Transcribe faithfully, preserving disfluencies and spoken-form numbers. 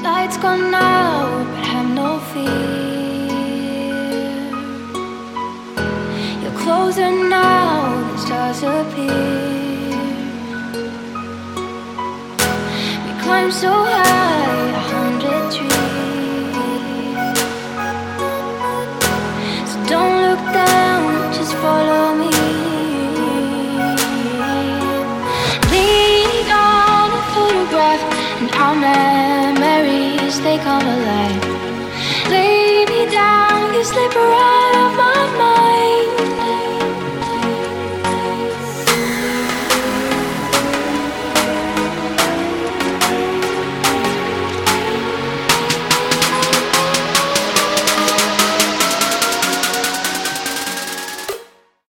Lights gone out, but have no fear. You're closer now, the stars appear. We climb so high, a hundred trees. So don't look down, just follow me. Lean on a photograph, and our memories, they come alive. Lay me down, you slip right out of my mind.